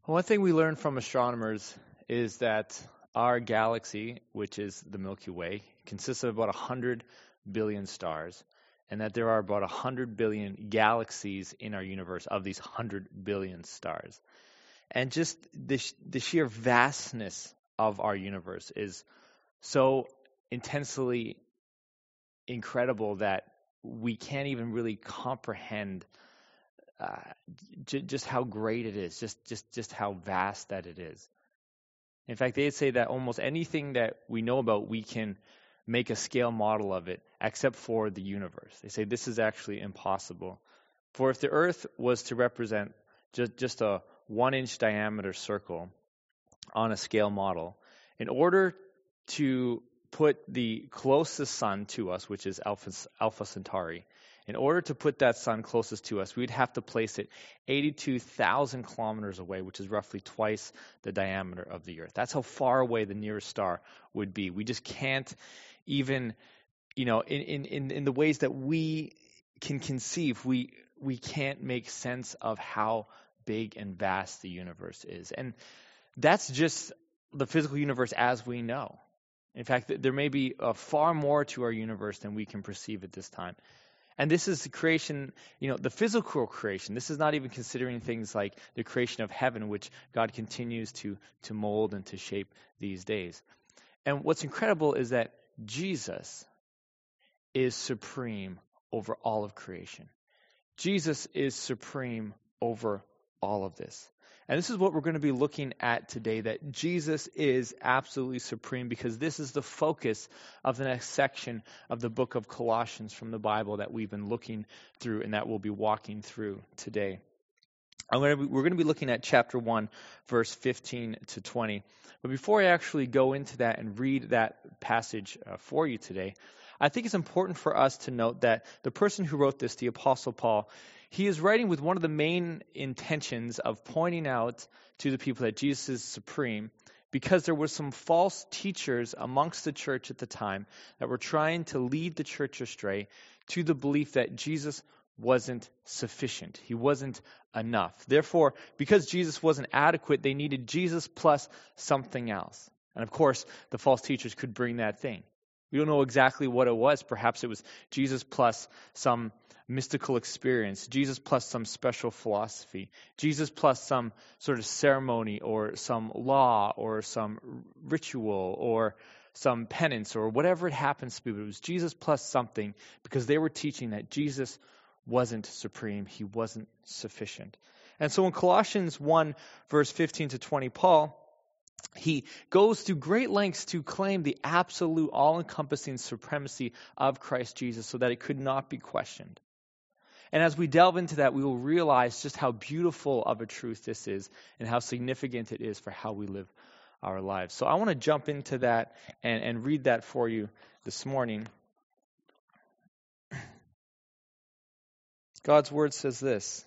One thing we learn from astronomers is that our galaxy, which is the Milky Way, consists of about 100 billion stars, and that there are about 100 billion galaxies in our universe of these 100 billion stars. And just the sheer vastness of our universe is so intensely incredible that we can't even really comprehend just how great it is, just how vast that it is. In fact, they'd say that almost anything that we know about, we can make a scale model of it, except for the universe. They say this is actually impossible. For if the Earth was to represent just a 1-inch diameter circle on a scale model, in order to put the closest sun to us, which is Alpha Centauri, in order to put that sun closest to us, we'd have to place it 82,000 kilometers away, which is roughly twice the diameter of the Earth. That's how far away the nearest star would be. We just can't even, in the ways that we can conceive, we can't make sense of how big and vast the universe is. And that's just the physical universe as we know. In fact, there may be far more to our universe than we can perceive at this time. And this is the creation, the physical creation. This is not even considering things like the creation of heaven, which God continues to mold and to shape these days. And what's incredible is that Jesus is supreme over all of creation. Jesus is supreme over all of this. And this is what we're going to be looking at today, that Jesus is absolutely supreme, because this is the focus of the next section of the book of Colossians from the Bible that we've been looking through and that we'll be walking through today. We're going to be looking at chapter 1, verse 15 to 20. But before I actually go into that and read that passage for you today, I think it's important for us to note that the person who wrote this, the Apostle Paul, he is writing with one of the main intentions of pointing out to the people that Jesus is supreme, because there were some false teachers amongst the church at the time that were trying to lead the church astray to the belief that Jesus wasn't sufficient. He wasn't enough. Therefore, because Jesus wasn't adequate, they needed Jesus plus something else. And of course, the false teachers could bring that thing. We don't know exactly what it was. Perhaps it was Jesus plus some mystical experience, Jesus plus some special philosophy, Jesus plus some sort of ceremony or some law or some ritual or some penance or whatever it happens to be. But it was Jesus plus something, because they were teaching that Jesus wasn't supreme. He wasn't sufficient. And so in Colossians 1, verse 15 to 20, Paul, he goes to great lengths to claim the absolute, all-encompassing supremacy of Christ Jesus so that it could not be questioned. And as we delve into that, we will realize just how beautiful of a truth this is and how significant it is for how we live our lives. So I want to jump into that and read that for you this morning. God's word says this: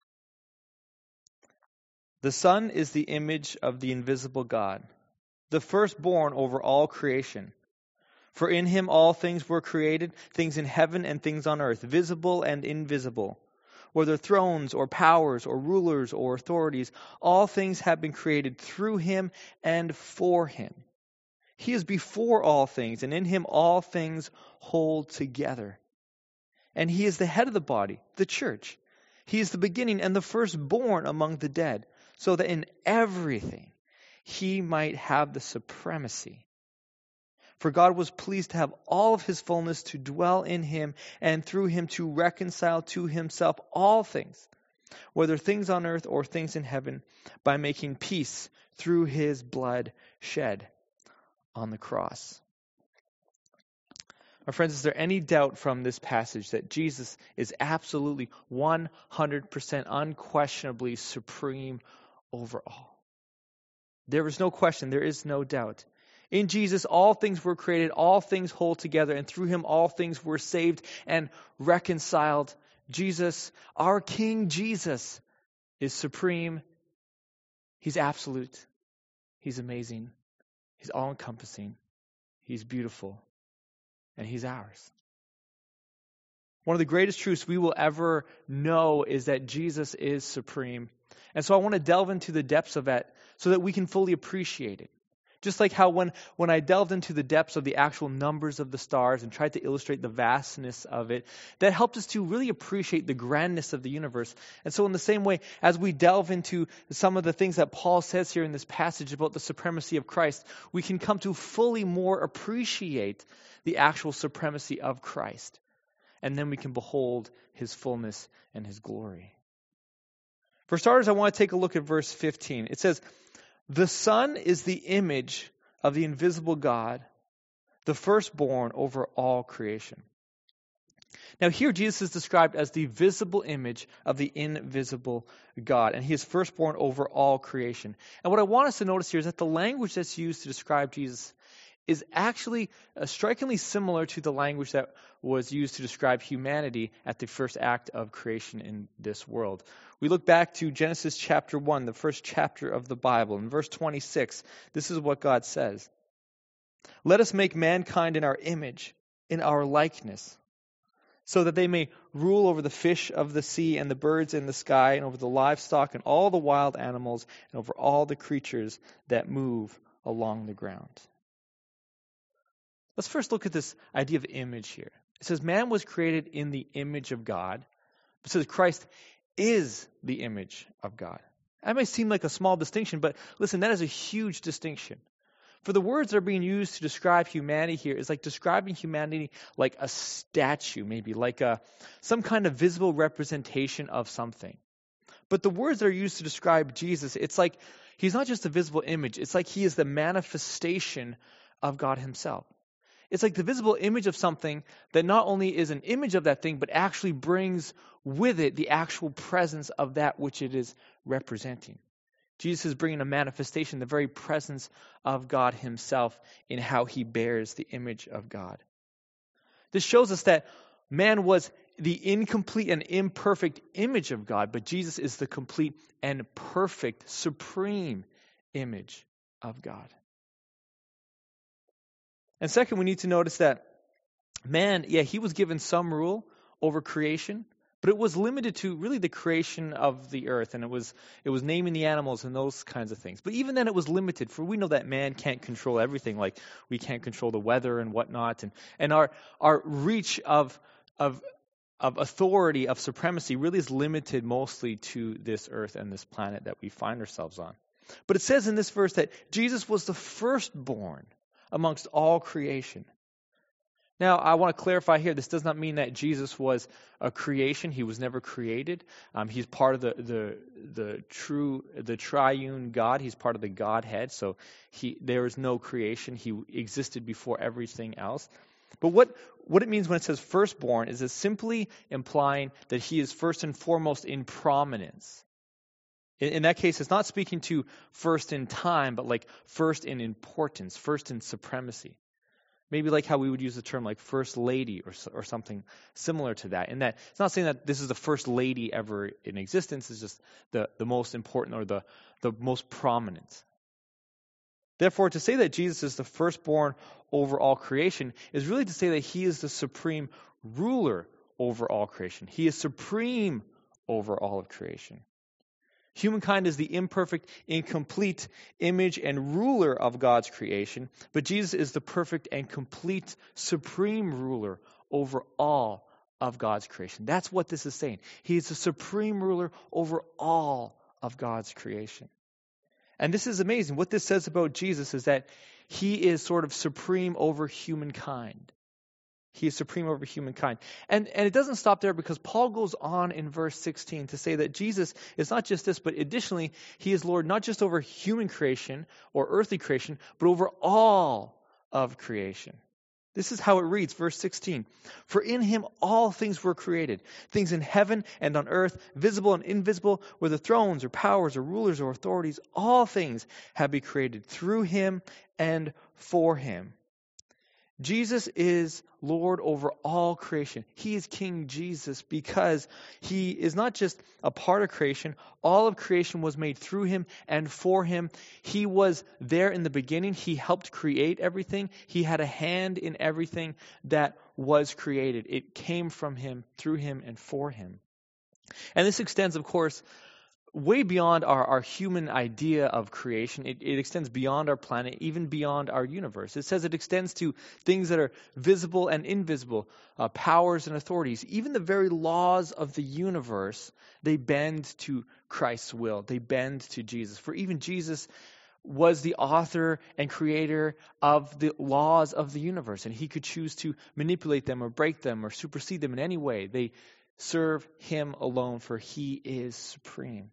"The Son is the image of the invisible God, the firstborn over all creation. For in him all things were created, things in heaven and things on earth, visible and invisible. Whether thrones or powers or rulers or authorities, all things have been created through him and for him. He is before all things, and in him all things hold together. And he is the head of the body, the church. He is the beginning and the firstborn among the dead, so that in everything he might have the supremacy. For God was pleased to have all of his fullness to dwell in him, and through him to reconcile to himself all things, whether things on earth or things in heaven, by making peace through his blood shed on the cross." My friends, is there any doubt from this passage that Jesus is absolutely 100% unquestionably supreme over all? There is no question. There is no doubt. In Jesus, all things were created, all things hold together, and through him all things were saved and reconciled. Jesus, our King Jesus, is supreme. He's absolute. He's amazing. He's all-encompassing. He's beautiful. And he's ours. One of the greatest truths we will ever know is that Jesus is supreme. And so I want to delve into the depths of that so that we can fully appreciate it. Just like how when I delved into the depths of the actual numbers of the stars and tried to illustrate the vastness of it, that helped us to really appreciate the grandness of the universe. And so in the same way, as we delve into some of the things that Paul says here in this passage about the supremacy of Christ, we can come to fully more appreciate the actual supremacy of Christ. And then we can behold his fullness and his glory. For starters, I want to take a look at verse 15. It says, "The Son is the image of the invisible God, the firstborn over all creation." Now here Jesus is described as the visible image of the invisible God, and he is firstborn over all creation. And what I want us to notice here is that the language that's used to describe Jesus is actually strikingly similar to the language that was used to describe humanity at the first act of creation in this world. We look back to Genesis chapter 1, the first chapter of the Bible. In verse 26, this is what God says. "Let us make mankind in our image, in our likeness, so that they may rule over the fish of the sea and the birds in the sky and over the livestock and all the wild animals and over all the creatures that move along the ground." Let's first look at this idea of image here. It says man was created in the image of God. It says Christ is the image of God. That may seem like a small distinction, but listen, that is a huge distinction. For the words that are being used to describe humanity here is like describing humanity like a statue, maybe like some kind of visible representation of something. But the words that are used to describe Jesus, it's like he's not just a visible image. It's like he is the manifestation of God himself. It's like the visible image of something that not only is an image of that thing, but actually brings with it the actual presence of that which it is representing. Jesus is bringing a manifestation, the very presence of God himself in how he bears the image of God. This shows us that man was the incomplete and imperfect image of God, but Jesus is the complete and perfect, supreme image of God. And second, we need to notice that man, he was given some rule over creation, but it was limited to really the creation of the earth, and it was naming the animals and those kinds of things. But even then it was limited, for we know that man can't control everything, like we can't control the weather and whatnot, and our reach of authority, of supremacy, really is limited mostly to this earth and this planet that we find ourselves on. But it says in this verse that Jesus was the firstborn amongst all creation. Now, I want to clarify here, this does not mean that Jesus was a creation. He was never created. He's part of the triune God. He's part of the Godhead. So there is no creation. He existed before everything else. But what it means when it says firstborn is it's simply implying that he is first and foremost in prominence. In that case, it's not speaking to first in time, but like first in importance, first in supremacy. Maybe like how we would use the term like first lady or something similar to that. In that, it's not saying that this is the first lady ever in existence. It's just the most important or the most prominent. Therefore, to say that Jesus is the firstborn over all creation is really to say that he is the supreme ruler over all creation. He is supreme over all of creation. Humankind is the imperfect, incomplete image and ruler of God's creation, but Jesus is the perfect and complete, supreme ruler over all of God's creation. That's what this is saying. He is the supreme ruler over all of God's creation. And this is amazing. What this says about Jesus is that he is sort of supreme over humankind. He is supreme over humankind. And it doesn't stop there, because Paul goes on in verse 16 to say that Jesus is not just this, but additionally, he is Lord not just over human creation or earthly creation, but over all of creation. This is how it reads, verse 16. "For in him all things were created, things in heaven and on earth, visible and invisible, whether thrones or powers or rulers or authorities, all things have been created through him and for him." Jesus is Lord over all creation. He is King Jesus because he is not just a part of creation. All of creation was made through him and for him. He was there in the beginning. He helped create everything. He had a hand in everything that was created. It came from him, through him, and for him. And this extends, of course, way beyond our human idea of creation. It extends beyond our planet, even beyond our universe. It says it extends to things that are visible and invisible, powers and authorities. Even the very laws of the universe, they bend to Christ's will. They bend to Jesus. For even Jesus was the author and creator of the laws of the universe, and he could choose to manipulate them or break them or supersede them in any way. They serve him alone, for he is supreme.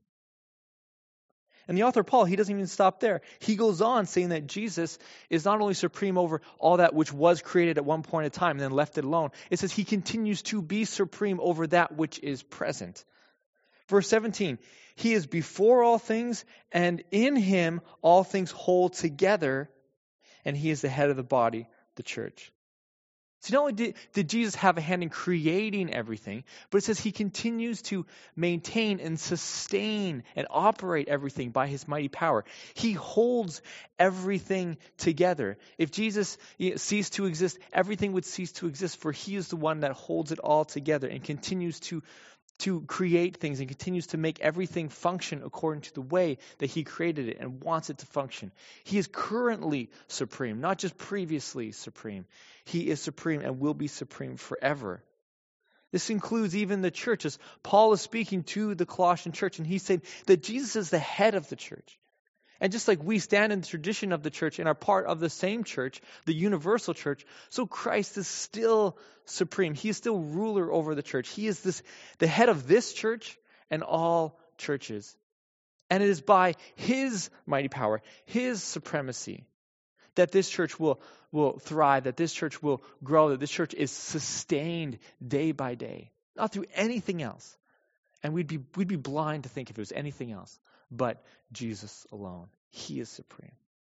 And the author Paul, he doesn't even stop there. He goes on saying that Jesus is not only supreme over all that which was created at one point in time and then left it alone. It says he continues to be supreme over that which is present. Verse 17, he is before all things, and in him all things hold together, and he is the head of the body, the church. So not only did Jesus have a hand in creating everything, but it says he continues to maintain and sustain and operate everything by his mighty power. He holds everything together. If Jesus ceased to exist, everything would cease to exist, for he is the one that holds it all together and continues to create things and continues to make everything function according to the way that he created it and wants it to function. He is currently supreme, not just previously supreme. He is supreme and will be supreme forever. This includes even the church, as Paul is speaking to the Colossian church, and he said that Jesus is the head of the church. And just like we stand in the tradition of the church and are part of the same church, the universal church, so Christ is still supreme. He is still ruler over the church. He is the head of this church and all churches. And it is by his mighty power, his supremacy, that this church will thrive, that this church will grow, that this church is sustained day by day, not through anything else. And we'd be blind to think if it was anything else but Jesus alone. He is supreme.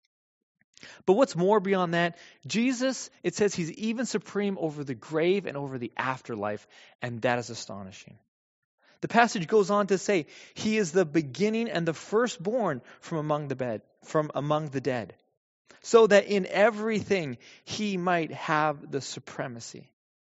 But what's more beyond that, Jesus, it says he's even supreme over the grave and over the afterlife, and that is astonishing. The passage goes on to say, he is the beginning and the firstborn from among the dead, so that in everything he might have the supremacy.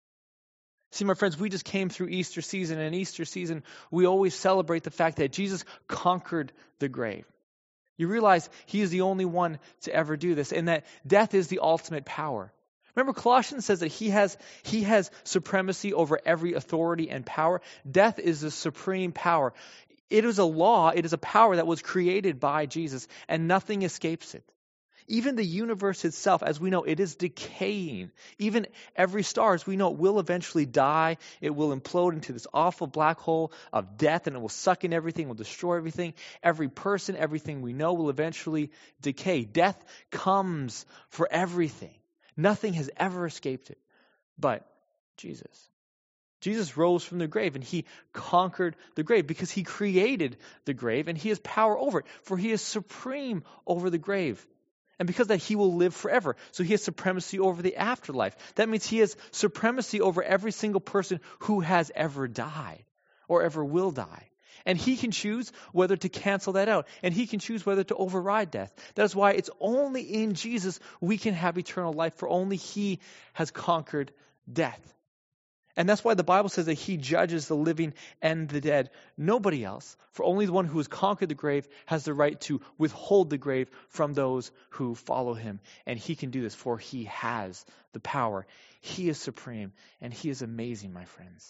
See, my friends, we just came through Easter season, and Easter season, we always celebrate the fact that Jesus conquered the grave. You realize he is the only one to ever do this, and that death is the ultimate power. Remember, Colossians says that he has supremacy over every authority and power. Death is the supreme power. It is a law, it is a power that was created by Jesus, and nothing escapes it. Even the universe itself, as we know, it is decaying. Even every star, as we know, will eventually die. It will implode into this awful black hole of death, and it will suck in everything, will destroy everything. Every person, everything we know will eventually decay. Death comes for everything. Nothing has ever escaped it but Jesus. Jesus rose from the grave, and he conquered the grave because he created the grave, and he has power over it, for he is supreme over the grave. And because of that, he will live forever. So he has supremacy over the afterlife. That means he has supremacy over every single person who has ever died or ever will die. And he can choose whether to cancel that out. And he can choose whether to override death. That's why it's only in Jesus we can have eternal life, for only he has conquered death. And that's why the Bible says that he judges the living and the dead. Nobody else, for only the one who has conquered the grave has the right to withhold the grave from those who follow him. And he can do this, for he has the power. He is supreme, and he is amazing, my friends.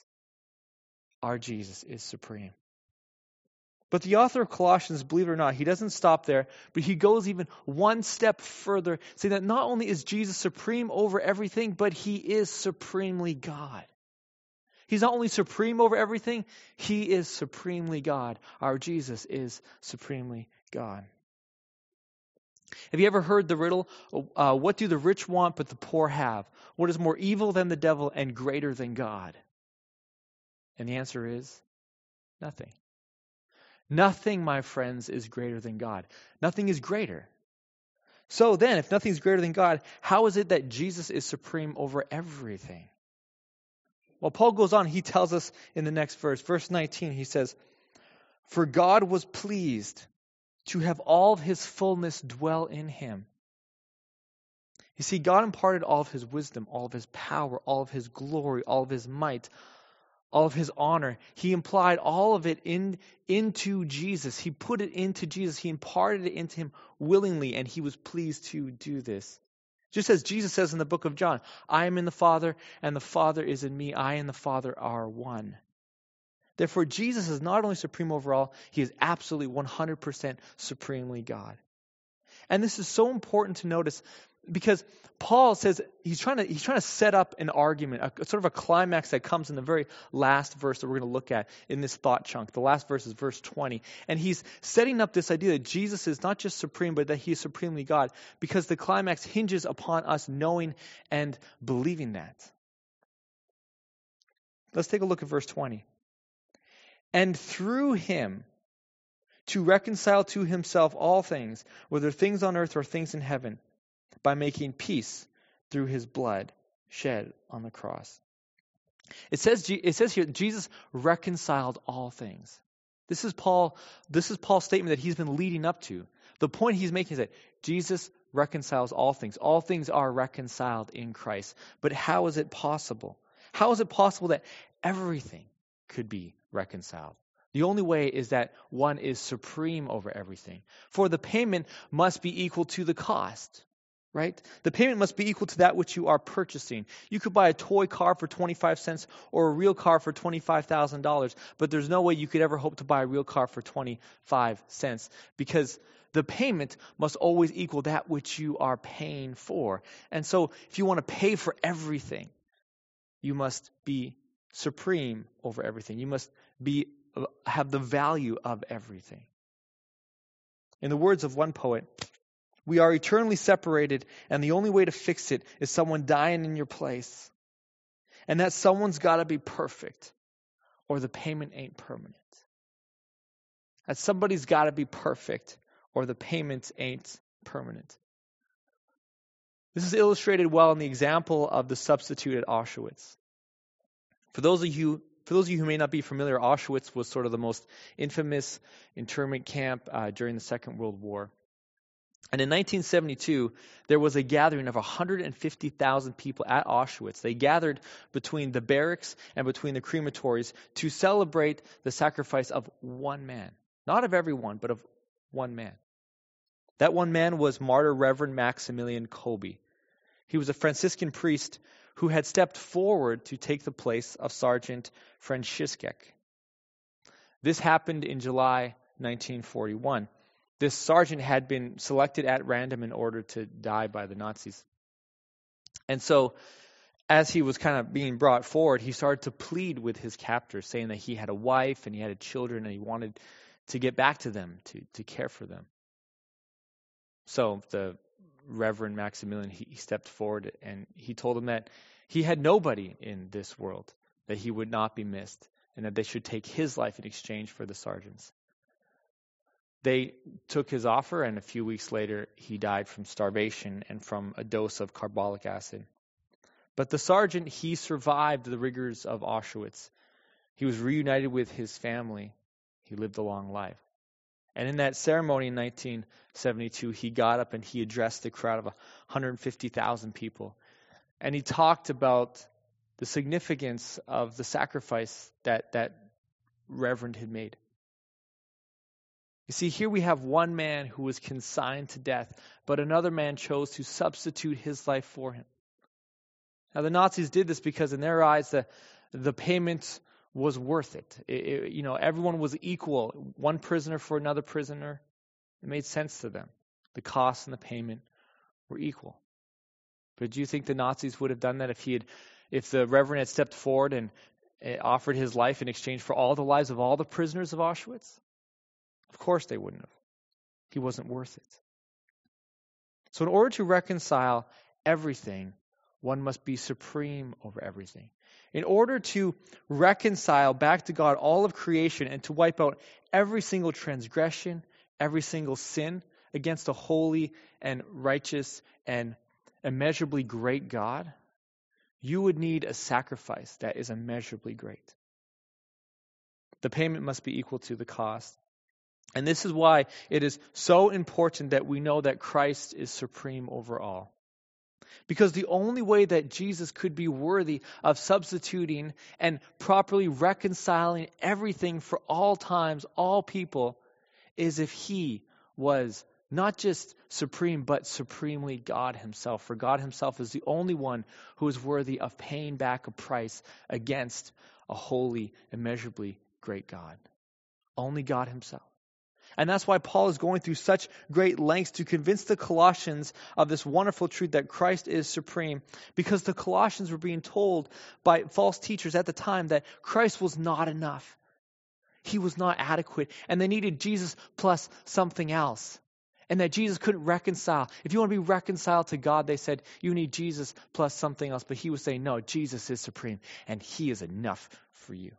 Our Jesus is supreme. But the author of Colossians, believe it or not, he doesn't stop there, but he goes even one step further, saying that not only is Jesus supreme over everything, but he is supremely God. He's not only supreme over everything, he is supremely God. Our Jesus is supremely God. Have you ever heard the riddle, what do the rich want but the poor have? What is more evil than the devil and greater than God? And the answer is nothing. Nothing, my friends, is greater than God. Nothing is greater. So then, if nothing is greater than God, how is it that Jesus is supreme over everything? Well, Paul goes on, he tells us in the next verse, verse 19, he says, "For God was pleased to have all of his fullness dwell in him." You see, God imparted all of his wisdom, all of his power, all of his glory, all of his might, all of his honor. He implied all of it into Jesus. He put it into Jesus. He imparted it into him willingly, and he was pleased to do this. Just as Jesus says in the book of John, I am in the Father, and the Father is in me. I and the Father are one. Therefore, Jesus is not only supreme over all, he is absolutely 100% supremely God. And this is so important to notice because Paul says he's trying to set up an argument, a sort of a climax that comes in the very last verse that we're going to look at in this thought chunk. The last verse is verse 20. And he's setting up this idea that Jesus is not just supreme, but that he is supremely God, because the climax hinges upon us knowing and believing that. Let's take a look at verse 20. And through him to reconcile to himself all things, whether things on earth or things in heaven, by making peace through his blood shed on the cross. It says here, Jesus reconciled all things. This is Paul's statement that he's been leading up to. The point he's making is that Jesus reconciles all things. All things are reconciled in Christ. But how is it possible? How is it possible that everything could be reconciled? The only way is that one is supreme over everything. For the payment must be equal to the cost. Right? The payment must be equal to that which you are purchasing. You could buy a toy car for 25 cents or a real car for $25,000, but there's no way you could ever hope to buy a real car for 25 cents because the payment must always equal that which you are paying for. And so if you want to pay for everything, you must be supreme over everything. You must have the value of everything. In the words of one poet, we are eternally separated, and the only way to fix it is someone dying in your place. And that someone's got to be perfect, or the payment ain't permanent. That somebody's got to be perfect, or the payment ain't permanent. This is illustrated well in the example of the substitute at Auschwitz. For those of you who may not be familiar, Auschwitz was sort of the most infamous internment camp during the Second World War. And in 1972, there was a gathering of 150,000 people at Auschwitz. They gathered between the barracks and between the crematories to celebrate the sacrifice of one man. Not of everyone, but of one man. That one man was Martyr Reverend Maximilian Kolbe. He was a Franciscan priest who had stepped forward to take the place of Sergeant Franciszek. This happened in July 1941. This sergeant had been selected at random in order to die by the Nazis. And so, as he was kind of being brought forward, he started to plead with his captors, saying that he had a wife and he had children and he wanted to get back to them, to care for them. So the Reverend Maximilian, he stepped forward and he told them that he had nobody in this world, that he would not be missed, and that they should take his life in exchange for the sergeant's. They took his offer, and a few weeks later, he died from starvation and from a dose of carbolic acid. But the sergeant, he survived the rigors of Auschwitz. He was reunited with his family. He lived a long life. And in that ceremony in 1972, he got up and he addressed the crowd of 150,000 people. And he talked about the significance of the sacrifice that Reverend had made. You see, here we have one man who was consigned to death, but another man chose to substitute his life for him. Now, the Nazis did this because in their eyes, the payment was worth it. Everyone was equal. One prisoner for another prisoner. It made sense to them. The cost and the payment were equal. But do you think the Nazis would have done that if the Reverend had stepped forward and offered his life in exchange for all the lives of all the prisoners of Auschwitz? Of course they wouldn't have. He wasn't worth it. So in order to reconcile everything, one must be supreme over everything. In order to reconcile back to God all of creation and to wipe out every single transgression, every single sin against a holy and righteous and immeasurably great God, you would need a sacrifice that is immeasurably great. The payment must be equal to the cost. And this is why it is so important that we know that Christ is supreme over all. Because the only way that Jesus could be worthy of substituting and properly reconciling everything for all times, all people, is if he was not just supreme, but supremely God himself. For God himself is the only one who is worthy of paying back a price against a holy, immeasurably great God. Only God himself. And that's why Paul is going through such great lengths to convince the Colossians of this wonderful truth that Christ is supreme. Because the Colossians were being told by false teachers at the time that Christ was not enough. He was not adequate. And they needed Jesus plus something else. And that Jesus couldn't reconcile. If you want to be reconciled to God, they said, you need Jesus plus something else. But he was saying, no, Jesus is supreme. And he is enough for you.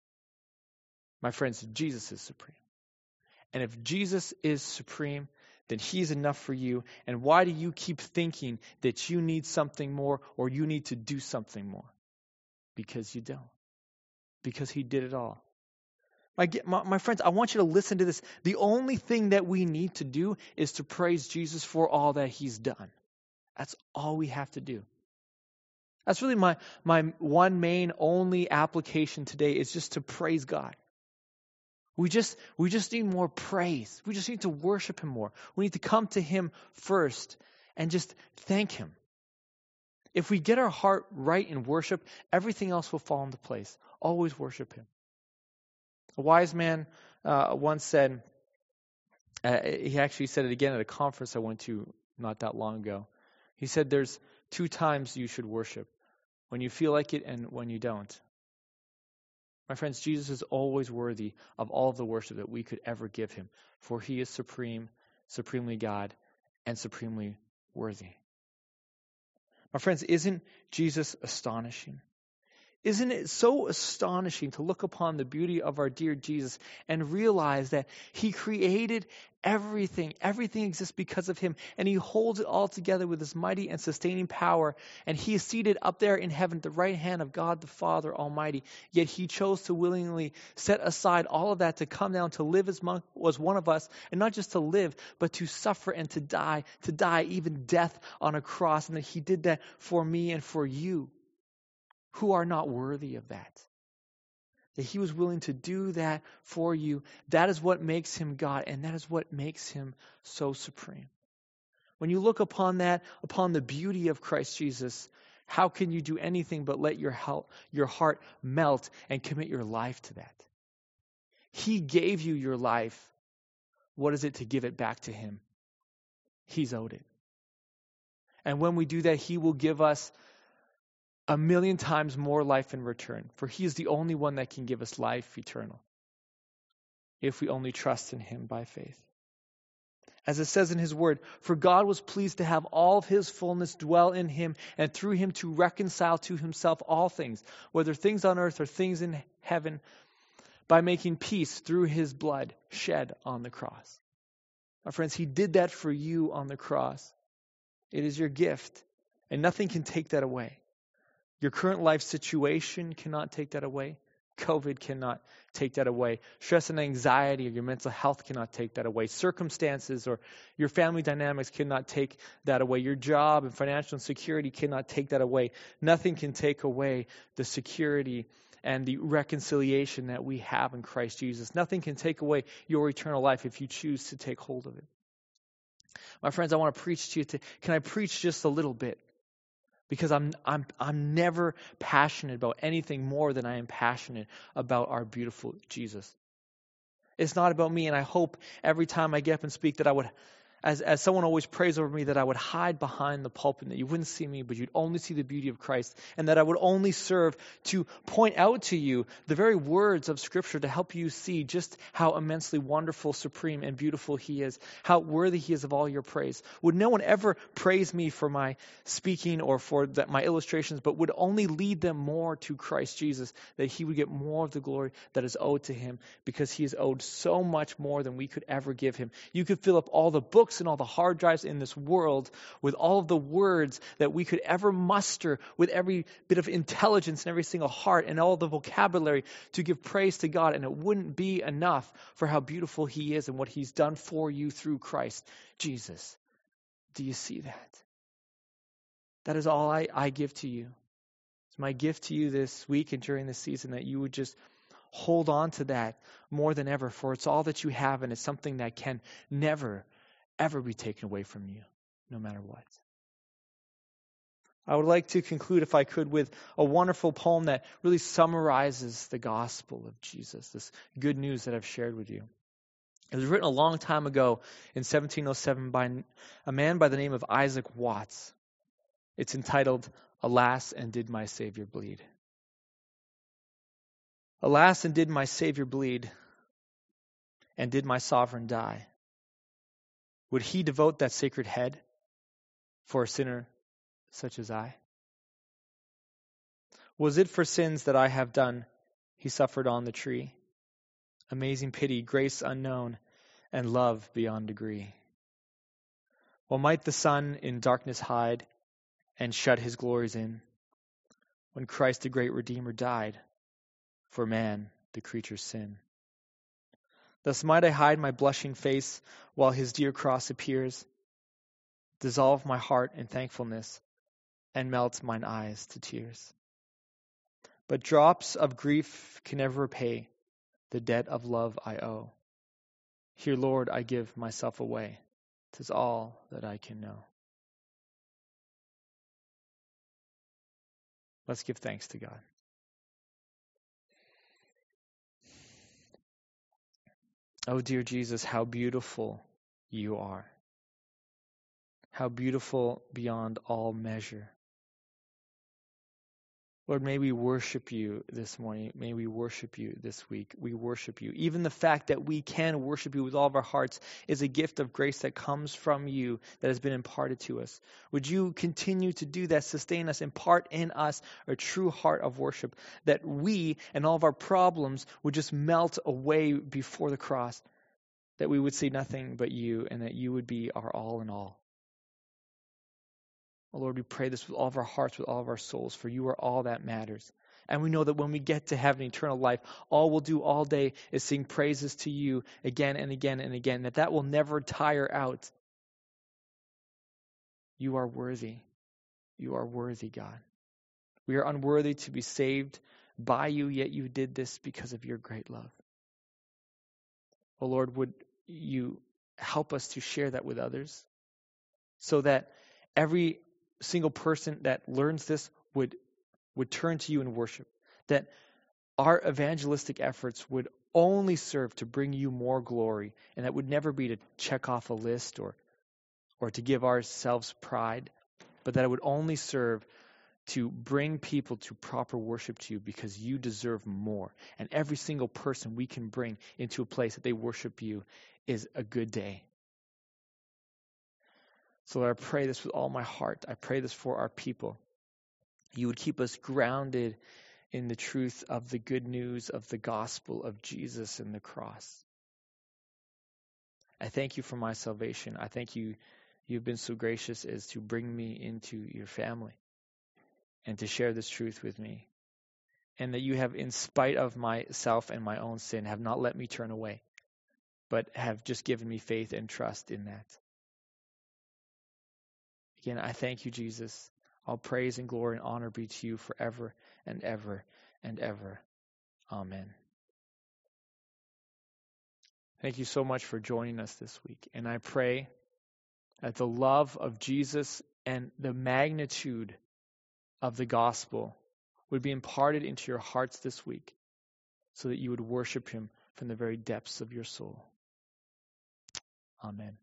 My friends, Jesus is supreme. And if Jesus is supreme, then he's enough for you. And why do you keep thinking that you need something more or you need to do something more? Because you don't. Because he did it all. My friends, I want you to listen to this. The only thing that we need to do is to praise Jesus for all that he's done. That's all we have to do. That's really my one main only application today is just to praise God. We just need more praise. We just need to worship him more. We need to come to him first and just thank him. If we get our heart right in worship, everything else will fall into place. Always worship him. A wise man once said, he actually said it again at a conference I went to not that long ago. He said there's 2 times you should worship, when you feel like it and when you don't. My friends, Jesus is always worthy of all of the worship that we could ever give him, for he is supreme, supremely God, and supremely worthy. My friends, isn't Jesus astonishing? Isn't it so astonishing to look upon the beauty of our dear Jesus and realize that he created everything? Everything exists because of him, and he holds it all together with his mighty and sustaining power, and he is seated up there in heaven at the right hand of God the Father Almighty. Yet he chose to willingly set aside all of that to come down to live as was one of us, and not just to live, but to suffer and to die even death on a cross, and that he did that for me and for you, who are not worthy of that. That he was willing to do that for you. That is what makes him God, and that is what makes him so supreme. When you look upon that, upon the beauty of Christ Jesus, how can you do anything but let your heart melt and commit your life to that? He gave you your life. What is it to give it back to him? He's owed it. And when we do that, he will give us 1,000,000 times more life in return. For he is the only one that can give us life eternal, if we only trust in him by faith. As it says in his word, for God was pleased to have all of his fullness dwell in him, and through him to reconcile to himself all things, whether things on earth or things in heaven, by making peace through his blood shed on the cross. My friends, he did that for you on the cross. It is your gift, and nothing can take that away. Your current life situation cannot take that away. COVID cannot take that away. Stress and anxiety or your mental health cannot take that away. Circumstances or your family dynamics cannot take that away. Your job and financial insecurity cannot take that away. Nothing can take away the security and the reconciliation that we have in Christ Jesus. Nothing can take away your eternal life if you choose to take hold of it. My friends, I want to preach to you today. Can I preach just a little bit? Because I'm never passionate about anything more than I am passionate about our beautiful Jesus. It's not about me, and I hope every time I get up and speak that I would, as someone always prays over me, that I would hide behind the pulpit, that you wouldn't see me, but you'd only see the beauty of Christ, and that I would only serve to point out to you the very words of Scripture to help you see just how immensely wonderful, supreme, and beautiful he is, how worthy he is of all your praise. Would no one ever praise me for my speaking or for my illustrations, but would only lead them more to Christ Jesus, that he would get more of the glory that is owed to him, because he is owed so much more than we could ever give him. You could fill up all the books and all the hard drives in this world with all of the words that we could ever muster, with every bit of intelligence and every single heart and all the vocabulary to give praise to God, and it wouldn't be enough for how beautiful he is and what he's done for you through Christ Jesus. Do you see that? That is all I give to you. It's my gift to you this week and during this season, that you would just hold on to that more than ever, for it's all that you have, and it's something that can never, ever be taken away from you, no matter what. I would like to conclude, if I could, with a wonderful poem that really summarizes the gospel of Jesus, this good news that I've shared with you. It was written a long time ago in 1707 by a man by the name of Isaac Watts. It's entitled, "Alas, and Did My Savior Bleed?" Alas, and did my Savior bleed? And did my sovereign die? Would he devote that sacred head for a sinner such as I? Was it for sins that I have done he suffered on the tree? Amazing pity, grace unknown, and love beyond degree. Well, might the sun in darkness hide and shut his glories in, when Christ the great Redeemer died for man, the creature's sin. Thus might I hide my blushing face while his dear cross appears, dissolve my heart in thankfulness, and melt mine eyes to tears. But drops of grief can never repay the debt of love I owe. Here, Lord, I give myself away. 'Tis all that I can know. Let's give thanks to God. Oh, dear Jesus, how beautiful you are. How beautiful beyond all measure. Lord, may we worship you this morning. May we worship you this week. We worship you. Even the fact that we can worship you with all of our hearts is a gift of grace that comes from you, that has been imparted to us. Would you continue to do that, sustain us, impart in us a true heart of worship, that we and all of our problems would just melt away before the cross, that we would see nothing but you, and that you would be our all in all. Oh, Lord, we pray this with all of our hearts, with all of our souls, for you are all that matters. And we know that when we get to heaven, eternal life, all we'll do all day is sing praises to you again and again and again, that will never tire out. You are worthy. You are worthy, God. We are unworthy to be saved by you, yet you did this because of your great love. Oh, Lord, would you help us to share that with others, so that every single person that learns this would turn to you in worship, that our evangelistic efforts would only serve to bring you more glory, and that would never be to check off a list or to give ourselves pride, but that it would only serve to bring people to proper worship to you, because you deserve more. And every single person we can bring into a place that they worship you is a good day. So Lord, I pray this with all my heart. I pray this for our people. You would keep us grounded in the truth of the good news of the gospel of Jesus and the cross. I thank you for my salvation. I thank you, you've been so gracious as to bring me into your family and to share this truth with me. And that you have, in spite of myself and my own sin, have not let me turn away, but have just given me faith and trust in that. Again, I thank you, Jesus. All praise and glory and honor be to you forever and ever and ever. Amen. Thank you so much for joining us this week. And I pray that the love of Jesus and the magnitude of the gospel would be imparted into your hearts this week, so that you would worship him from the very depths of your soul. Amen.